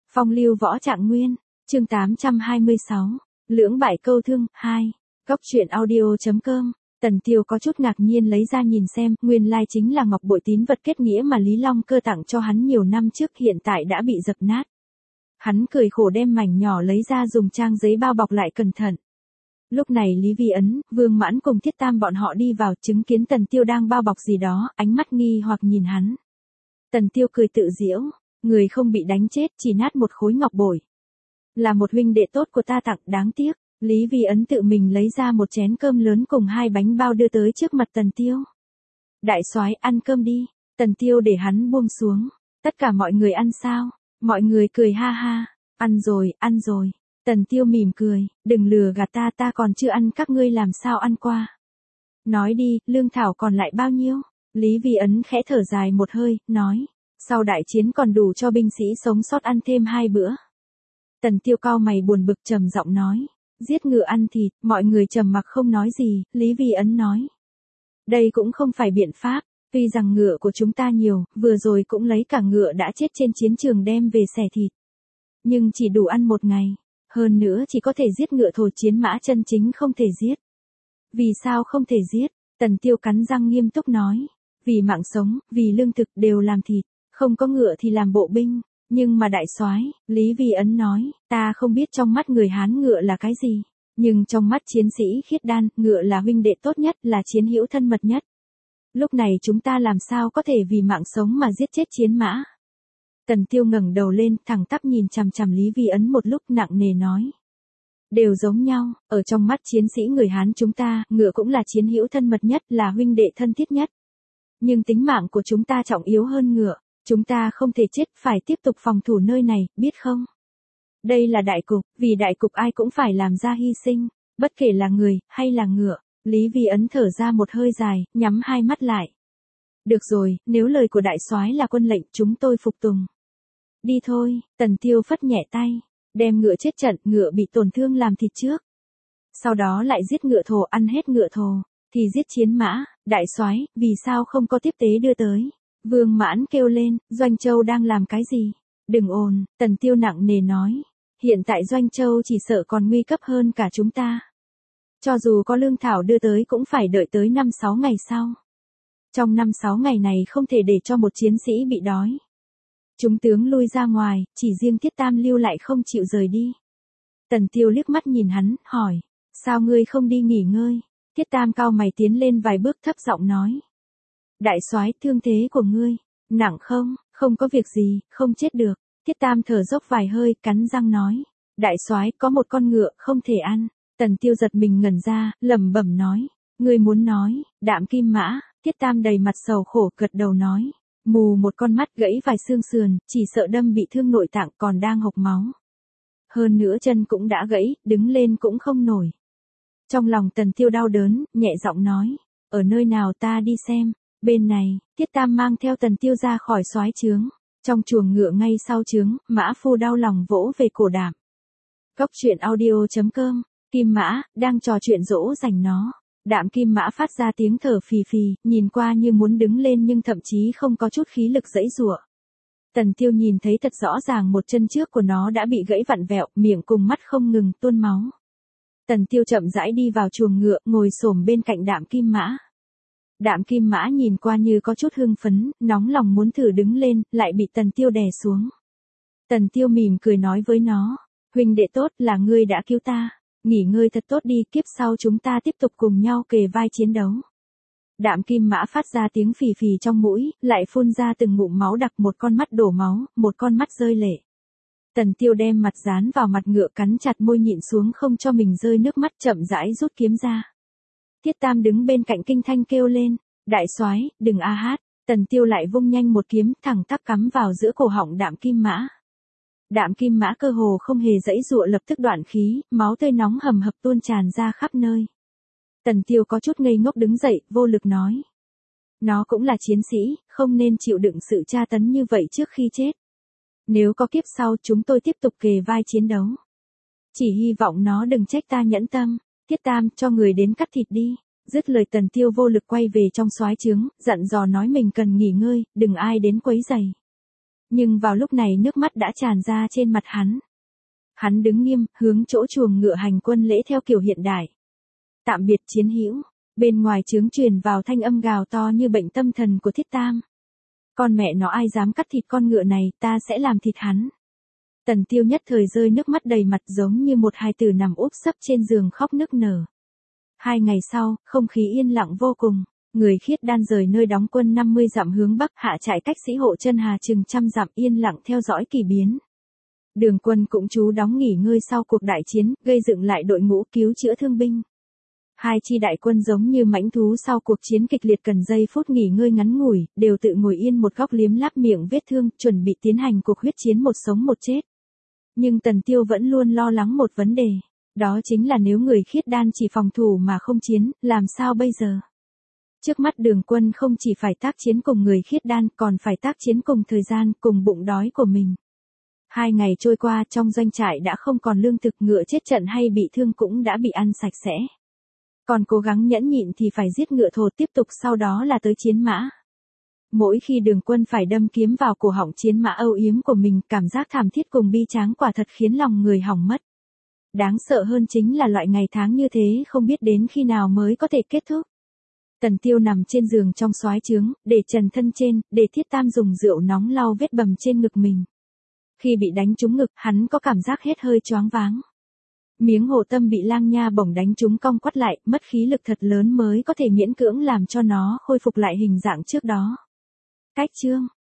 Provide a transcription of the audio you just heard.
Phong lưu võ trạng nguyên, chương 826, lưỡng bại câu thương, 2, Cóc truyện audio.com. Tần Tiêu có chút ngạc nhiên lấy ra nhìn xem, nguyên lai chính là ngọc bội tín vật kết nghĩa mà Lý Long Cơ tặng cho hắn nhiều năm trước hiện tại đã bị dập nát. Hắn cười khổ đem mảnh nhỏ lấy ra dùng trang giấy bao bọc lại cẩn thận. Lúc này Lý Vi Ấn, Vương Mãn cùng Thiết Tam bọn họ đi vào chứng kiến Tần Tiêu đang bao bọc gì đó, ánh mắt nghi hoặc nhìn hắn. Tần Tiêu cười tự giễu, người không bị đánh chết chỉ nát một khối ngọc bội. Là một huynh đệ tốt của ta tặng, đáng tiếc. Lý Vi Ấn tự mình lấy ra một chén cơm lớn cùng 2 bánh bao đưa tới trước mặt Tần Tiêu. Đại soái ăn cơm đi. Tần Tiêu để hắn buông xuống. Tất cả mọi người ăn sao? Mọi người cười ha ha. Ăn rồi, ăn rồi. Tần Tiêu mỉm cười, đừng lừa gạt ta, ta còn chưa ăn, các ngươi làm sao ăn qua. Nói đi, lương thảo còn lại bao nhiêu? Lý Vi Ấn khẽ thở dài một hơi, nói. Sau đại chiến còn đủ cho binh sĩ sống sót ăn thêm 2 bữa. Tần Tiêu cau mày buồn bực trầm giọng nói. Giết ngựa ăn thịt, mọi người trầm mặc không nói gì, Lý Vi Ấn nói. Đây cũng không phải biện pháp, tuy rằng ngựa của chúng ta nhiều, vừa rồi cũng lấy cả ngựa đã chết trên chiến trường đem về xẻ thịt. Nhưng chỉ đủ ăn một ngày, hơn nữa chỉ có thể giết ngựa thổ chiến mã chân chính không thể giết. Vì sao không thể giết? Tần Tiêu cắn răng nghiêm túc nói. Vì mạng sống, vì lương thực đều làm thịt, không có ngựa thì làm bộ binh. Nhưng mà đại soái, Lý Vi Ấn nói, ta không biết trong mắt người Hán ngựa là cái gì, nhưng trong mắt chiến sĩ khiết đan, ngựa là huynh đệ tốt nhất, là chiến hữu thân mật nhất. Lúc này chúng ta làm sao có thể vì mạng sống mà giết chết chiến mã? Tần Tiêu ngẩng đầu lên, thẳng tắp nhìn chằm chằm Lý Vi Ấn một lúc nặng nề nói. Đều giống nhau, ở trong mắt chiến sĩ người Hán chúng ta, ngựa cũng là chiến hữu thân mật nhất, là huynh đệ thân thiết nhất. Nhưng tính mạng của chúng ta trọng yếu hơn ngựa. Chúng ta không thể chết, phải tiếp tục phòng thủ nơi này, biết không? Đây là đại cục, vì đại cục ai cũng phải làm ra hy sinh, bất kể là người, hay là ngựa. Lý Vi Ấn thở ra một hơi dài, nhắm 2 mắt lại. Được rồi, nếu lời của đại soái là quân lệnh, chúng tôi phục tùng. Đi thôi, Tần Tiêu phất nhẹ tay, đem ngựa chết trận, ngựa bị tổn thương làm thịt trước. Sau đó lại giết ngựa thổ, ăn hết ngựa thổ, thì giết chiến mã, đại soái, vì sao không có tiếp tế đưa tới? Vương Mãn kêu lên, Doanh Châu đang làm cái gì? Đừng ồn, Tần Tiêu nặng nề nói. Hiện tại Doanh Châu chỉ sợ còn nguy cấp hơn cả chúng ta. Cho dù có lương thảo đưa tới cũng phải đợi tới 5-6 ngày sau. Trong 5-6 ngày này không thể để cho một chiến sĩ bị đói. Chúng tướng lui ra ngoài, chỉ riêng Thiết Tam lưu lại không chịu rời đi. Tần Tiêu liếc mắt nhìn hắn, hỏi. Sao ngươi không đi nghỉ ngơi? Thiết Tam cau mày tiến lên vài bước thấp giọng nói. Đại soái, thương thế của ngươi, nặng không? Không có việc gì, không chết được. Thiết Tam thở dốc vài hơi, cắn răng nói. Đại soái, có một con ngựa, không thể ăn. Tần Tiêu giật mình ngẩn ra, lẩm bẩm nói. Ngươi muốn nói, Đạm Kim Mã. Thiết Tam đầy mặt sầu khổ gật đầu nói. Mù một con mắt, gãy vài xương sườn, chỉ sợ đâm bị thương nội tạng, còn đang hộc máu. Hơn nữa chân cũng đã gãy, đứng lên cũng không nổi. Trong lòng Tần Tiêu đau đớn, nhẹ giọng nói. Ở nơi nào ta đi xem. Bên này, Thiết Tam mang theo Tần Tiêu ra khỏi soái trướng. Trong chuồng ngựa ngay sau trướng, mã phu đau lòng vỗ về cổ Đạm. Cóc truyện audio.com, Kim Mã, đang trò chuyện dỗ dành nó. Đạm Kim Mã phát ra tiếng thở phì phì, nhìn qua như muốn đứng lên nhưng thậm chí không có chút khí lực giãy giụa. Tần Tiêu nhìn thấy thật rõ ràng một chân trước của nó đã bị gãy vặn vẹo, miệng cùng mắt không ngừng tuôn máu. Tần Tiêu chậm rãi đi vào chuồng ngựa, ngồi xổm bên cạnh Đạm Kim Mã. Đạm Kim Mã nhìn qua như có chút hưng phấn, nóng lòng muốn thử đứng lên, lại bị Tần Tiêu đè xuống. Tần Tiêu mỉm cười nói với nó, huynh đệ tốt, là ngươi đã cứu ta, nghỉ ngơi thật tốt đi, kiếp sau chúng ta tiếp tục cùng nhau kề vai chiến đấu. Đạm Kim Mã phát ra tiếng phì phì trong mũi, lại phun ra từng ngụm máu đặc, một con mắt đổ máu, một con mắt rơi lệ. Tần Tiêu đem mặt dán vào mặt ngựa, cắn chặt môi nhịn xuống không cho mình rơi nước mắt, chậm rãi rút kiếm ra. Thiết Tam đứng bên cạnh kinh thanh kêu lên, đại soái, đừng a hát. Tần Tiêu lại vung nhanh một kiếm, thẳng tắp cắm vào giữa cổ họng Đạm Kim Mã. Đạm Kim Mã cơ hồ không hề giãy giụa, lập tức đoạn khí, máu tươi nóng hầm hập tuôn tràn ra khắp nơi. Tần Tiêu có chút ngây ngốc đứng dậy, vô lực nói. Nó cũng là chiến sĩ, không nên chịu đựng sự tra tấn như vậy trước khi chết. Nếu có kiếp sau chúng tôi tiếp tục kề vai chiến đấu. Chỉ hy vọng nó đừng trách ta nhẫn tâm. Thiết Tam, cho người đến cắt thịt đi. Dứt lời Tần Tiêu vô lực quay về trong soái trướng, dặn dò nói mình cần nghỉ ngơi, đừng ai đến quấy rầy. Nhưng vào lúc này nước mắt đã tràn ra trên mặt hắn. Hắn đứng nghiêm, hướng chỗ chuồng ngựa hành quân lễ theo kiểu hiện đại. Tạm biệt chiến hữu. Bên ngoài trướng truyền vào thanh âm gào to như bệnh tâm thần của Thiết Tam. Con mẹ nó ai dám cắt thịt con ngựa này, ta sẽ làm thịt hắn. Tần Tiêu nhất thời rơi nước mắt đầy mặt giống như một hài tử nằm úp sấp trên giường khóc nức nở. 2 ngày sau, không khí yên lặng vô cùng. Người Khiết Đan rời nơi đóng quân 50 dặm hướng bắc, hạ trại cách Sĩ Hộ Chân Hà chừng 100 dặm, yên lặng theo dõi kỳ biến. Đường quân cũng trú đóng nghỉ ngơi sau cuộc đại chiến, gây dựng lại đội ngũ cứu chữa thương binh. 2 chi đại quân giống như mãnh thú sau cuộc chiến kịch liệt cần giây phút nghỉ ngơi ngắn ngủi, đều tự ngồi yên một góc liếm láp miệng vết thương, chuẩn bị tiến hành cuộc huyết chiến một sống một chết. Nhưng Tần Tiêu vẫn luôn lo lắng một vấn đề, đó chính là nếu người Khiết Đan chỉ phòng thủ mà không chiến, làm sao bây giờ? Trước mắt Đường quân không chỉ phải tác chiến cùng người Khiết Đan, còn phải tác chiến cùng thời gian, cùng bụng đói của mình. 2 ngày trôi qua, trong doanh trại đã không còn lương thực, ngựa chết trận hay bị thương cũng đã bị ăn sạch sẽ. Còn cố gắng nhẫn nhịn thì phải giết ngựa thồ, tiếp tục sau đó là tới chiến mã. Mỗi khi Đường quân phải đâm kiếm vào cổ họng chiến mã âu yếm của mình, cảm giác thảm thiết cùng bi tráng quả thật khiến lòng người hỏng mất. Đáng sợ hơn chính là loại ngày tháng như thế không biết đến khi nào mới có thể kết thúc. Tần Tiêu nằm trên giường trong soái trướng, để trần thân trên, để Thiết Tam dùng rượu nóng lau vết bầm trên ngực mình. Khi bị đánh trúng ngực, hắn có cảm giác hết hơi choáng váng. Miếng hồ tâm bị lang nha bổng đánh trúng cong quắt lại, mất khí lực thật lớn mới có thể miễn cưỡng làm cho nó khôi phục lại hình dạng trước đó. Cách chương